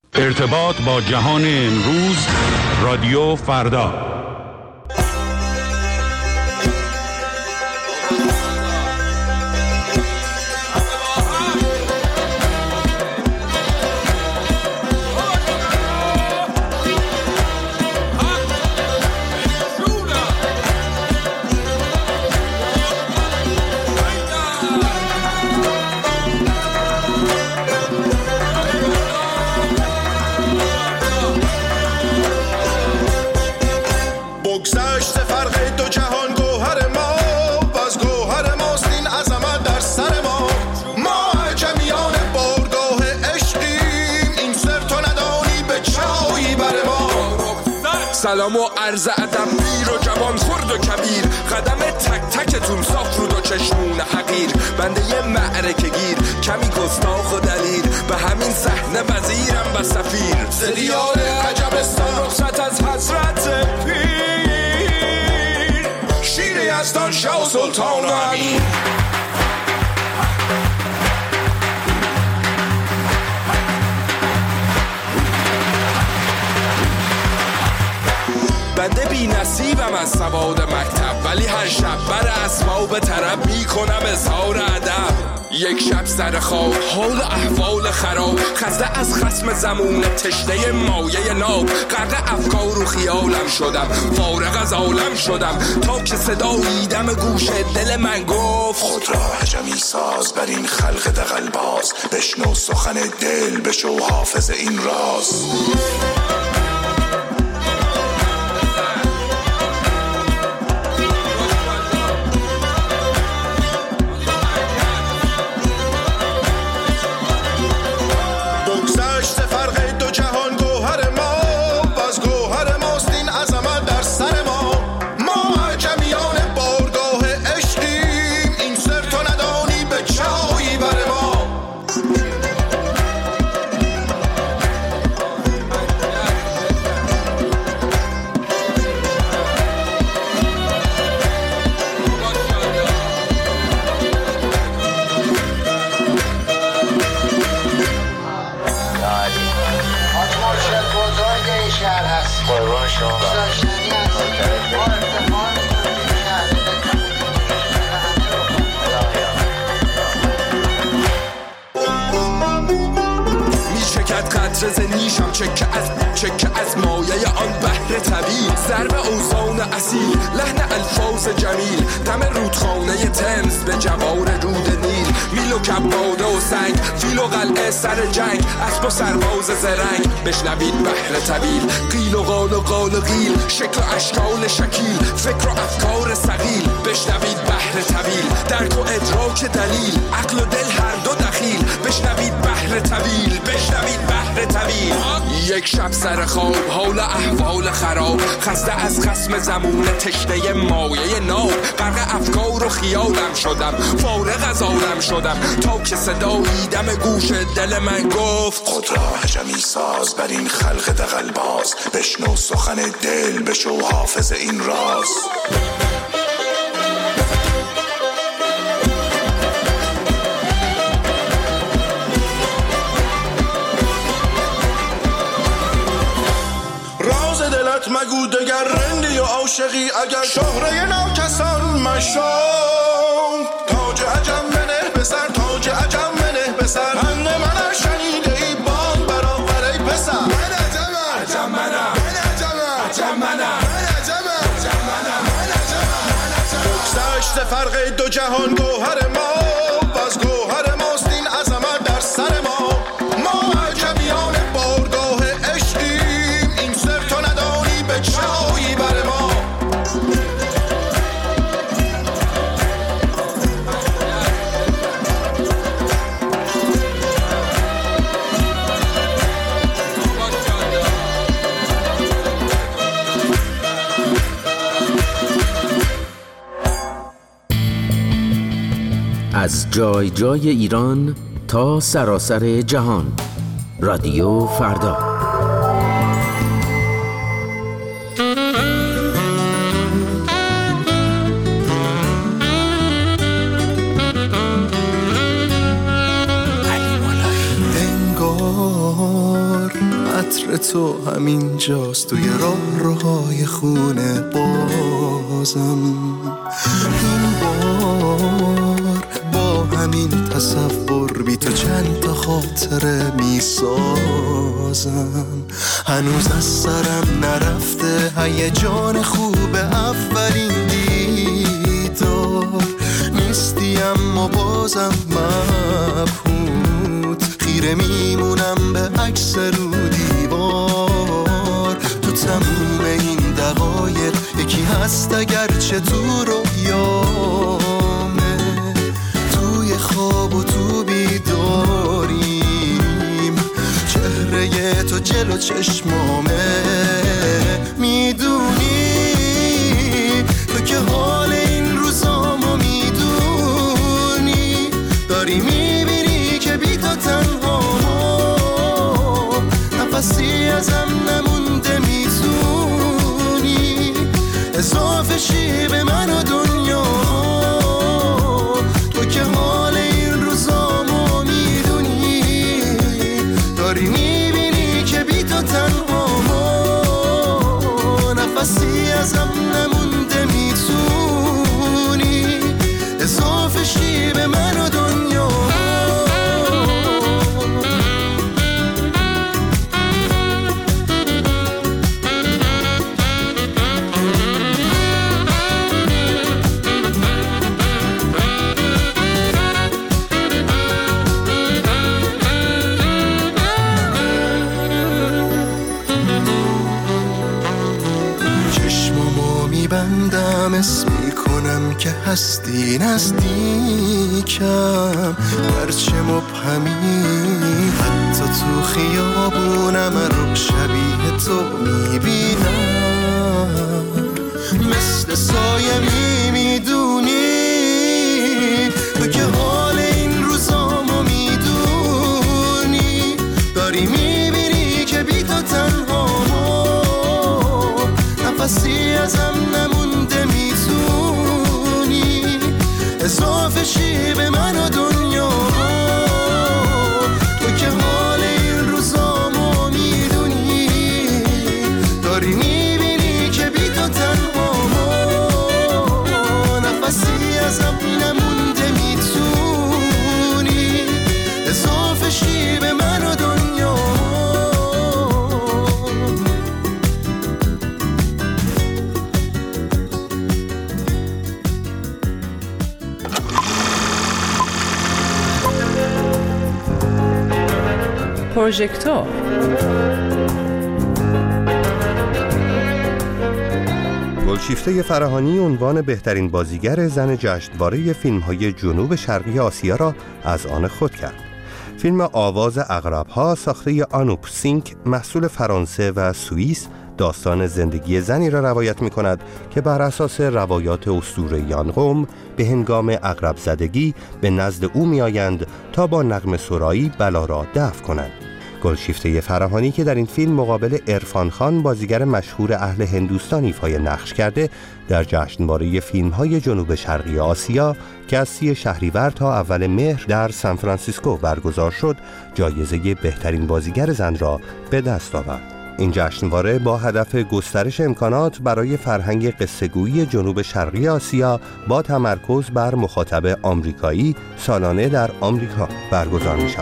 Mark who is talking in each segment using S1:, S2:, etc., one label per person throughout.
S1: ارتباط با جهان امروز، رادیو فردا.
S2: سلام و عرض ادب پیر و جوان خرد و کبیر، قدم تک تکتون صاف رود و چشمون حقیر، بنده یه معرکه گیر کمی گستاخ و دلیر، به همین صحنه وزیرم و سفیر، زدیار عجبستان رخصت از حضرت پیر، شیر یزدان شاه و سلطان و امیر. بنده بی نصیبم از سواد مکتب، ولی هر شب بر اسباب طرب میکنم اظهار ادب. یک شب سر خواب حال احوال خراب، خسته از خصم زمون تشنه مایه ناب، غرق افکار و خیالم شدم، فارغ از عالم شدم، تا که صدایی دم گوش دل من گفت خود را عجمی ساز بر این خلق دغل‌باز، بشنو سخن دل بشو حافظ این راز. قطره نیشم چکه از مایه آن بحر طویل، ضرب اوزان اصیل لحن الفاظ جمیل، دم رودخانه تمز به جوار رود نیل، میل و کباده و سنگ، فیل و قلعه سر جنگ، اسب و سرباز زرنگ، بشنوید بحر طویل، قیل و قال و قال و قیل، شکل و اشکال شکیل، فکر و افکار ثقیل، بشنوید بحر طویل، درک و ادراک دلیل، عقل و دل هر دو دخیل، بشنوید بحر طویل، بشنوید بحر طویل. یک شب سر خواب حال احوال خراب، خسته از خصم زمون تشنه مایه ناب، غرق افکار و خیالم شدم، فارغ از عالم شدم، تا که صدایی دم گوش دل من گفت خود را عجمی ساز بر این خلق دغل‌باز، بشنو سخن دل بشو حافظ این راز.
S3: مگو دگر رندی و عاشقی اگر شهره ناکسان مشام، تاج عجم بنه به سر، تاج عجم بنه به سر، پند من شنیده ای بام برآور ای پسر، من عجمم عجم منم، من عجمم عجم منم، من عجمم عجم منم، من عجمم. بگذشت فرق دو جهان گوهر ما، باز گوهر ماست این عظمت در سر ما، ما عجمیان بارگاه عشقیم، این سر تو ندانی به چایی بر ما.
S4: از جای جای ایران تا سراسر جهان، رادیو فردا.
S3: انگار عطر تو همینجاست توی راهروهای خونه بازم. این بار با همین تصور بی تو چند تا خاطره میسازم. هنوز از سرم نرفته هیجان خوب اولین دیدار. نیستی اما بازم مبهوت، خیره میمونم به عکس رو دیوار. تو تموم این دقایق یکی هست اگرچه تو رویامه، توی خواب و تو بیداریم، چهره تو جلو چشمامه. میدونی تو که حال این روزامو میدونی، داری میبینی که بی تو تنها نفسی ازم نمونده، میتونی اضافه شی به من و دنیا. تو که حال این روزامو میدونی، داری میبینی که بی تو تنها نفسی ازم نمونده، میتونی اضافه شی به من و دنیا. بندم اسم میکنم که هستی نزدیکم، هرچه مبهمی حتی تو خیابونم رو شبیه تو میبینم. مثل سایه میدونی تو که حال این روزامو میدونی، داری میبینی که بی تو تنها نفسی ازم نمونده، میتونی اضافه شی به من و دنیا. تو که حال این روزامو میدونی، داری میبینی که بی تو تنها نفسی ازم نمونده، میتونی اضافه شی به من و دنیا.
S5: پروژکتور
S6: گلشیفته فراهانی عنوان بهترین بازیگر زن جشنواره فیلم‌های جنوب شرقی آسیا را از آن خود کرد. فیلم آواز عقرب‌ها ساخته آنوپ سینگ محصول فرانسه و سوئیس داستان زندگی زنی را روایت می‌کند که بر اساس روایات اسطوره‌ای آن قوم به هنگام عقرب زدگی به نزد او می‌آیند تا با نغمه سرایی بلا را دفع کنند. گلشیفته فراهانی که در این فیلم مقابل عرفان خان بازیگر مشهور اهل هندوستان ایفای نقش کرده، در جشنواره فیلم‌های جنوب شرقی آسیا که از 30 شهریور تا اول مهر در سان فرانسیسکو برگزار شد، جایزه بهترین بازیگر زن را به دست آورد. این جشنواره با هدف گسترش امکانات برای فرهنگ قصه‌گویی جنوب شرقی آسیا با تمرکز بر مخاطب آمریکایی سالانه در آمریکا برگزار می‌شود.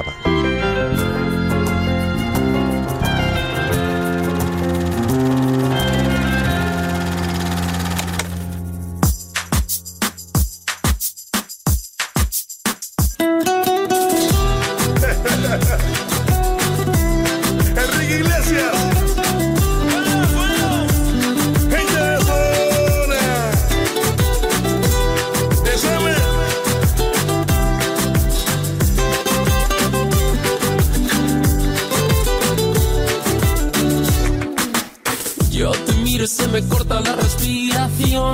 S7: Se me corta la respiración.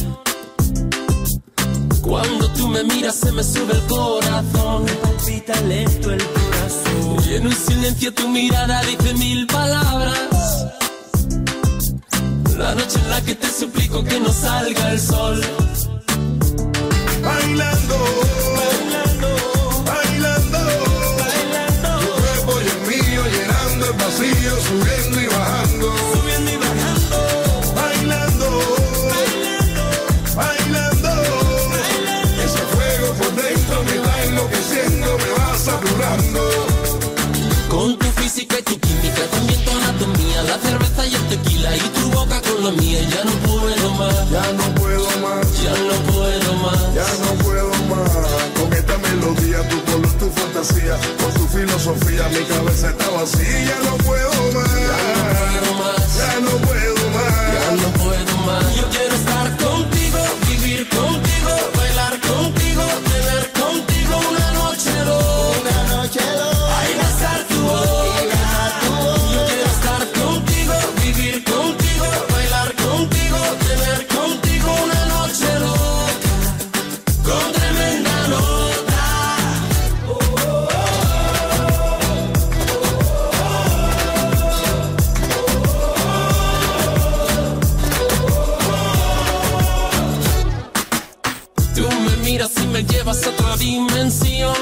S7: Cuando tú me miras se me sube el corazón. Me palpita lento el corazón. Y en un silencio tu mirada dice 1000 palabras. La noche en la que te suplico que no salga el sol.
S3: Bailando, bailando, bailando, bailando. Tu cuerpo y el mío llenando el vacío. subiendo y bajando,
S7: subiendo y bajando,
S3: bailando, bailando, bailando. Ese fuego por dentro me va enloqueciendo, me va saturando.
S7: Con tu física y tu química, también tu anatomía, la cerveza y el tequila y tu boca con la mía. Ya no puedo más,
S3: Ya no puedo más,
S7: ya no puedo más.
S3: ya no puedo más. Con esta melodía, tu color, tu fantasía, con tu filosofía, mi cabeza está vacía. Ya no puedo más,
S7: Ya no puedo más,
S3: ya no puedo más.
S7: ya no puedo más. Yo quiero estar contigo, vivir contigo, bailar contigo, tener contigo una noche loca, ay, besar tu boca. Yo quiero estar contigo, vivir contigo, bailar contigo, tener contigo una noche loca, con tremenda nota. Tú me miras y me llevas a otra dimensión.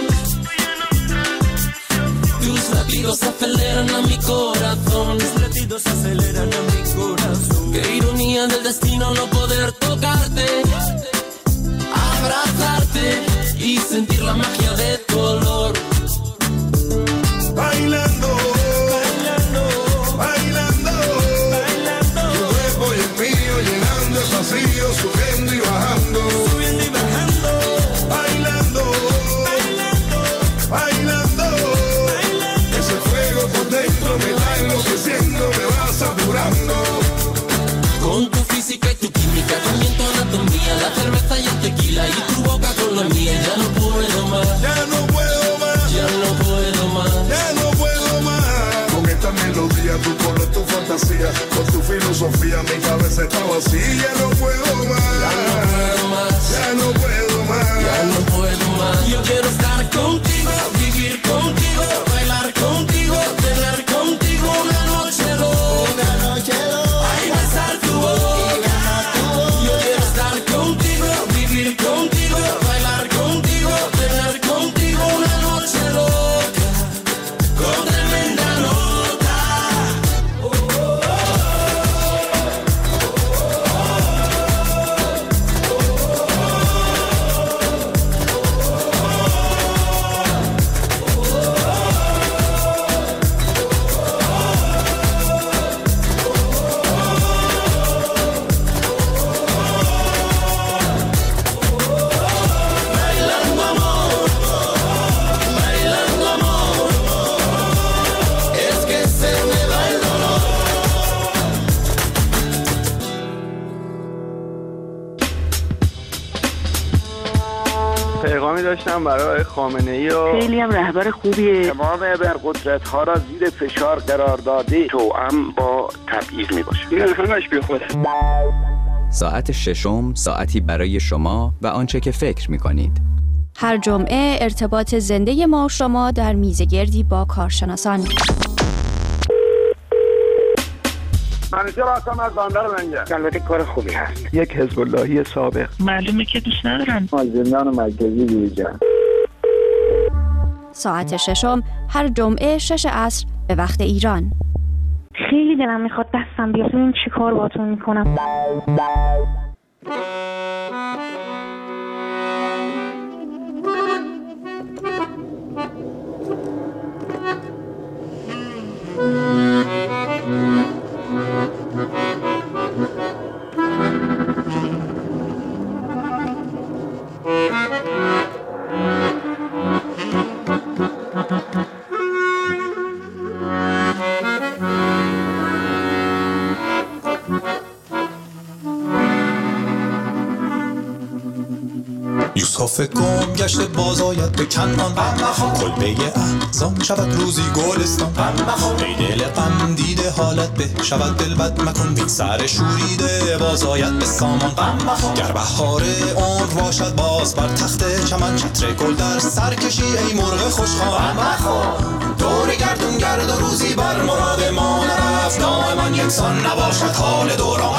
S7: Tus latidos aceleran a mi corazón. Tus latidos aceleran a mi corazón. Qué ironía del destino no poder tocarte, abrazarte y sentir la magia de tu olor.
S3: Bailando, bailando, bailando, bailando. Tu cuerpo y el mío llenando el vacío, subiendo y bajando,
S7: Subiendo y bajando,
S3: bailando, bailando, bailando. Ese fuego por dentro me va enloqueciendo, me va saturando.
S7: con tu física y tu química, también tu anatomía, la cerveza y el tequila y tu boca con la mía. Ya no puedo más,
S3: Ya no puedo más,
S7: ya no puedo más.
S3: ya no puedo más. Con esta melodía, tu color, tu fantasía, con tu filosofía, mi cabeza está vacía. Ya no puedo más,
S7: Ya no puedo más,
S3: ya no puedo más.
S7: ya no puedo más. Yo quiero estar contigo, vivir contigo, bailar contigo, tener contigo una noche loca, ay, besar tu boca. Yo quiero estar contigo, vivir contigo, bailar contigo, tener contigo una noche loca, con tremenda nota. Bailando amor, bailando amor, es que se me va el dolor.
S8: پیغامی داشتم برای خامنه‌ای و
S9: خیلی هم رهبر خوبیه.
S8: تمام ابرقدرت‌ها را زیر فشار قرار داده توأم با تبعیض میباشه. این همش بیخوده.
S10: ساعت ششم ساعتی برای شما و آنچه که فکر می‌کنید.
S11: هر جمعه ارتباط زنده ما و شما در میزگردی با کارشناسان.
S8: منیژه هستم از بندر لنگر. البته کار خوبی هست.
S9: یک حزب اللهی سابق.
S5: معلومه که دوست ندارن.
S8: از زندان مرکزی بیرون.
S11: ساعت ششم هر جمعه 6 عصر به وقت ایران.
S9: خیلی دلم میخواد دستم بیاد ببین چی کار باهاتون میکنم.
S12: یوسف گم گشته باز آید به کنعان، کلبه احزان شود روزی گلستان. ای دل غم دیده حالت به شود دل بد مکن، بین سر شوریده باز آید به سامان. گر بهار عمر باشد باز بر تخت چمن، چتر گل در سر کشی ای مرغ خوشخوان. دور گردون گرد و روزی بر مراد ما نرفت، دائما یکسان نباشد حال دوران.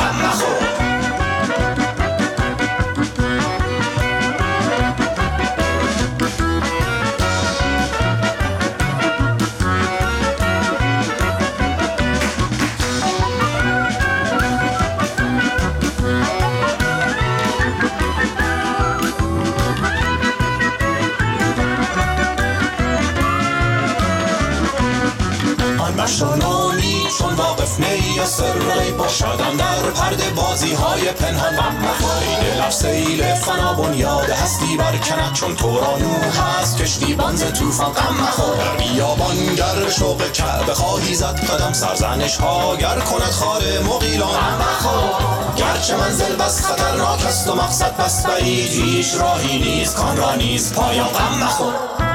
S12: من مشو نومی چون واقف نی سر غیب شدم در پرده بازی های پنهان غم مخور ای دل سیل فنا بنیاد هستی برکند چون تو را نوح هست کشتی بانز توفان غم مخور در بیابان گر شوق کعبه خواهی زد قدم سرزنش ها گر کند خار مغیلان غم مخور گرچه منزل بس خطرناک است و مقصد بس بعید هیچ راهی نیست کان را نیست پایان غم مخور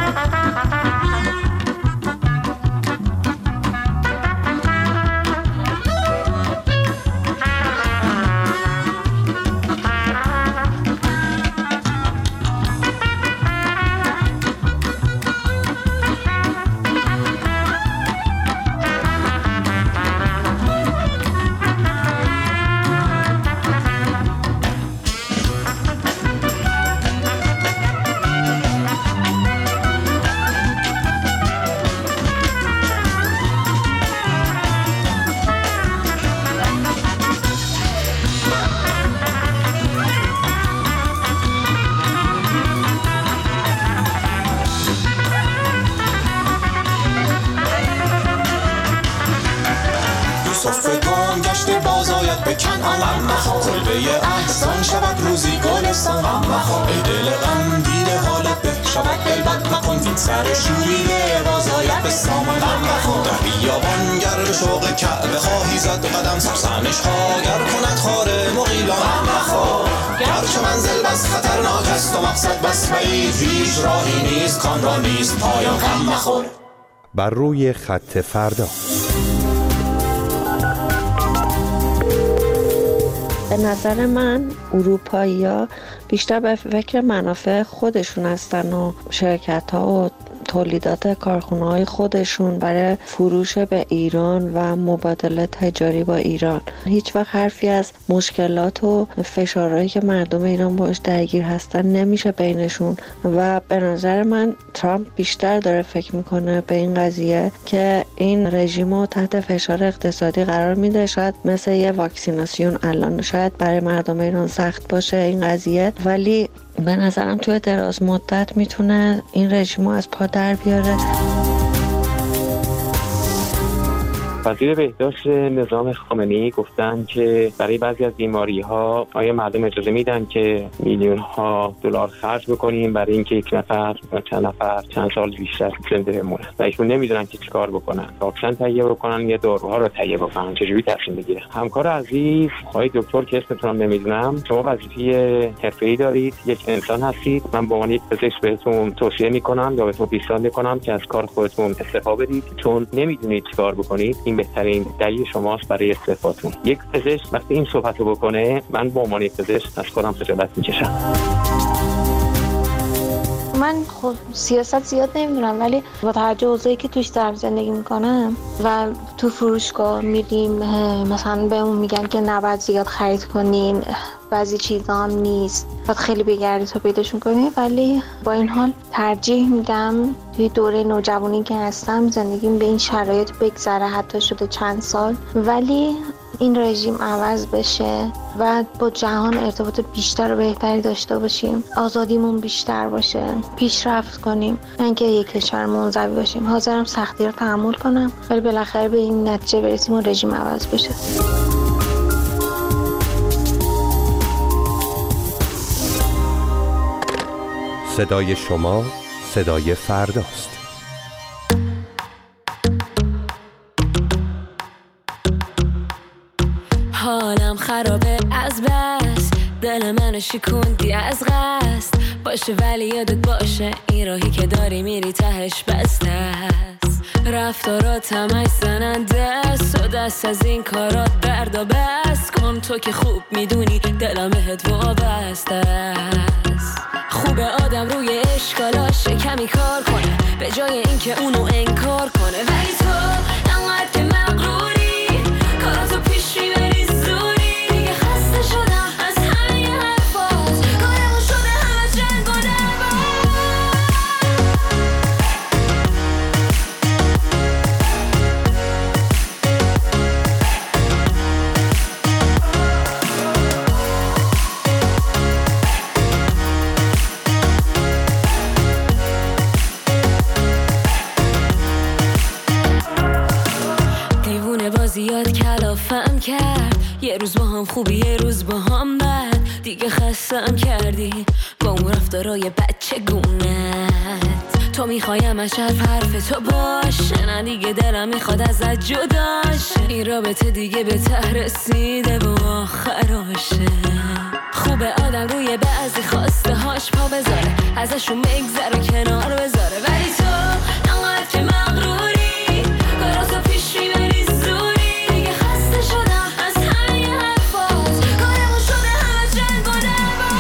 S12: به کنعان غم مخور کلبه احسان شود روزی گلستان غم مخور ای دل غم دیده حالت به شود دلبد مکن این سر شوریده بازاید به سامان غم مخور در بیابان گر شوق کعبه خواهی زد قدم سرزنش ها گر کند خار مغیلان غم مخور گرچه منزل بس خطرناک است و مقصد بس بعید هیچ راهی نیست کان را نیست پایان غم مخور.
S6: بر روی خط فردا
S13: به نظر من اروپایی‌ها بیشتر به فکر منافع خودشون هستن و شرکت‌ها و تولیدات کارخانه‌های خودشون برای فروش به ایران و مبادله تجاری با ایران. هیچ وقت حرفی از مشکلات و فشارهایی که مردم ایران باش درگیر هستن نمیشه بینشون و به نظر من ترامپ بیشتر داره فکر میکنه به این قضیه که این رژیم رو تحت فشار اقتصادی قرار میده. شاید مثل یه واکسیناسیون الان شاید برای مردم ایران سخت باشه این قضیه، ولی به نظرم توی دراز مدت میتونه این رژیم رو از پا در بیاره.
S14: وزیر بهداشت نظام خامنه‌ای گفتن که برای بعضی از بیماری‌ها آیا مردم اجازه میدن که میلیون‌ها دلار خرج بکنیم برای اینکه یک نفر یا چند نفر چند سال بیشتر زنده بمونن و ایشون نمیدونن که چیکار بکنن، واکسن تهیه بکنن یا داروها رو تهیه بکنن، چجوری تصمیم بگیرن. همکار عزیز آقای دکتر که اسمتون رو نمیدونم، شما وظیفه حرفه‌ای دارید، یک انسان هستید. من به عنوان یک پزشک بهتون توصیه میکنم یا بهتون پیشنهاد میکنم که از کار خودتون استعفا بدید، چون نمیدونید چیکار بکنید. این بهترین دلیل شماست برای استعفاتون. یک پزشک وقتی این صحبتو بکنه، من به عنوان یک پزشک از خودم خجالت میکشم.
S9: من خب سیاست زیاد نمیدونم، ولی با توجه اوضاعی که توش دارم زندگی میکنم و تو فروشگاه میریم مثلا بهمون میگن که نباید زیاد خرید کنین، بعضی چیزا هم نیست، باید خیلی بگردی تا پیداشون کنی، ولی با این حال ترجیح میدم توی دوره نوجوانی که هستم زندگیم به این شرایط بگذره، حتی شده چند سال، ولی این رژیم عوض بشه و با جهان ارتباط بیشتر و بهتری داشته باشیم، آزادیمون بیشتر باشه، پیشرفت کنیم، نه اینکه یک کشور منزوی باشیم. حاضرم سختی رو تحمل کنم ولی بالاخره به این نتیجه برسیم و رژیم عوض بشه.
S6: صدای شما صدای فرداست.
S15: حالم خرابه از بس، دل منو شکوندی از قصد، باشه ولی یادت باشه این راهی که داری میری تهش بسته است. رفتارات همش زننده است و دست از این کارات بردا بس کن، تو که خوب میدونی دلم بهت وابسته است. خوبه آدم روی اشکالاش کمی کار کنه به جای اینکه اونو انکار کنه، ولی تو انقدر که مغروری کاراتو پیش میبری زوری، دیگه خسته شدم از همه حرفات، کارمون شده همه جنگ و زیاد کلافم کرد، یه روز با هم خوبی یه روز با هم بد، دیگه خستم کردی با اون رفتارای بچه گونت. تو میخوایم از حرف تو باشه، نه دیگه دلم میخواد ازت جداشه. این رابطه دیگه به ته رسیده و آخراشه. خوبه آدم روی بعضی خواسته هاش پا بذاره، ازشون بگذره کنار بذاره، ولی تو انقدر که مغروری کاراتو پیش میبری زوری. دیگه خسته شدم از همه حرفات، کارمون شده همه جنگ و دعوا.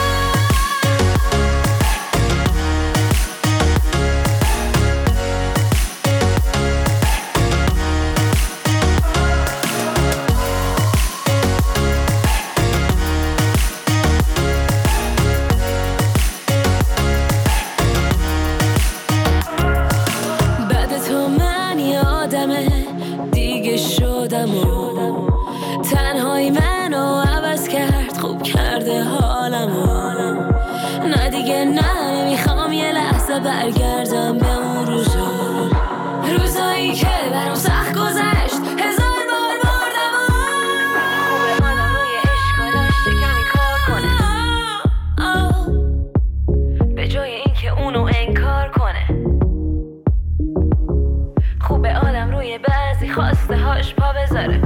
S15: دیگه شدم و تنهایی منو عوض کرد، خوب کرده حالمو. نه دیگه نه، نمیخوام یه لحظه برگردم به اون روزایی که برام سخت گذشت، هزار بار بردم و آدم روی عشقا داشته کمی کار کنه، به جای اینکه اونو انکار کنه. خوبه آدم روی بعضی خواسته هاش پا بذاره،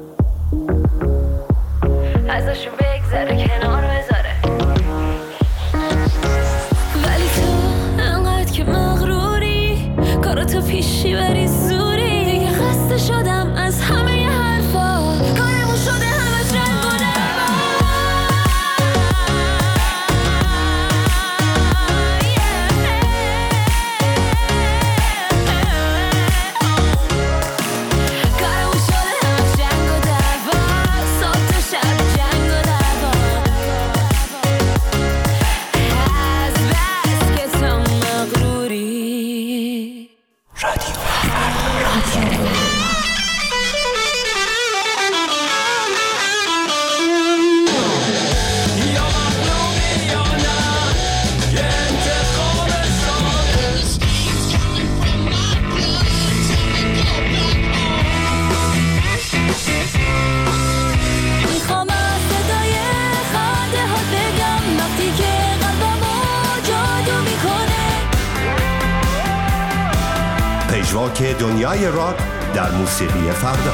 S15: ازشون بگذره کنار بذاره، ولی تو انقدر که مغروری کاراتو پیشی بری زوری. دیگه خسته شدم از همه حرفا، کارمون شده همه جنگ و دعوا.
S6: که دنیای راک در موسیقی فردا.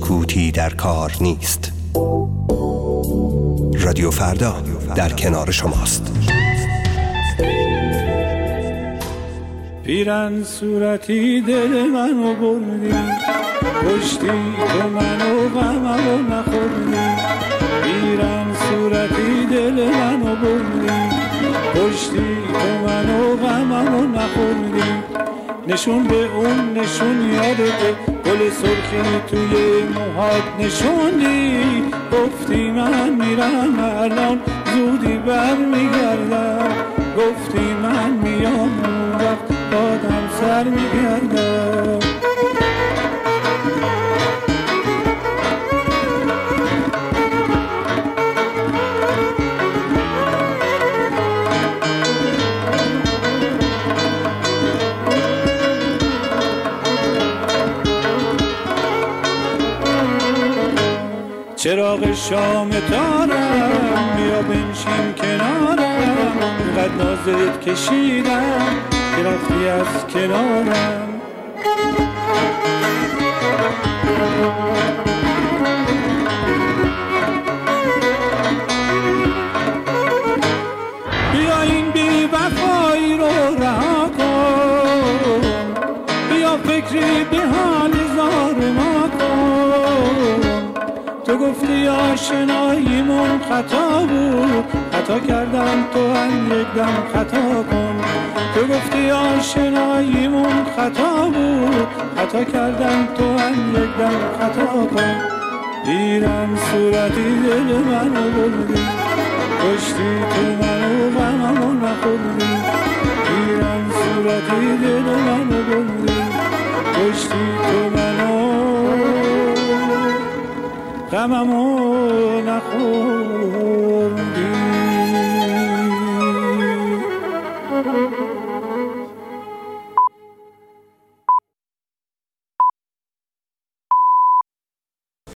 S6: سکوتی در کار نیست. رادیو فردا در کنار شماست.
S16: پیرن صورتی دل منو بردی، کشتی تو منو غممو نخوردی. پیرن صورتی دل منو بردی، کشتی تو منو غممو نخوردی. نشون به اون نشون یادته، گل سرخی توی موهات نشوندی. گفتی من میرم الان زودی برمیگردم، گفتی من میام اون وقت بادم سر میگردم. چراغ شام تارم بیا بنشین کنارم، اینقدر نازت کشیدم که رفتی از کنارم. بیا این بی وفایی رو رها کن، بیا فکری به حال زار ما کن. تو گفتی آشناییمون خطا بود، خطا کردم تو هم یک دم خطا کن. تو گفتی آشناییمون خطا بود، خطا کردم تو هم یک دم خطا کن. دیرم صورتی دل منو بردی، کشتی تو منو غممو نخوردی. دیرم صورتی دل منو بردی، کشتی تو منو غممو نخوردی.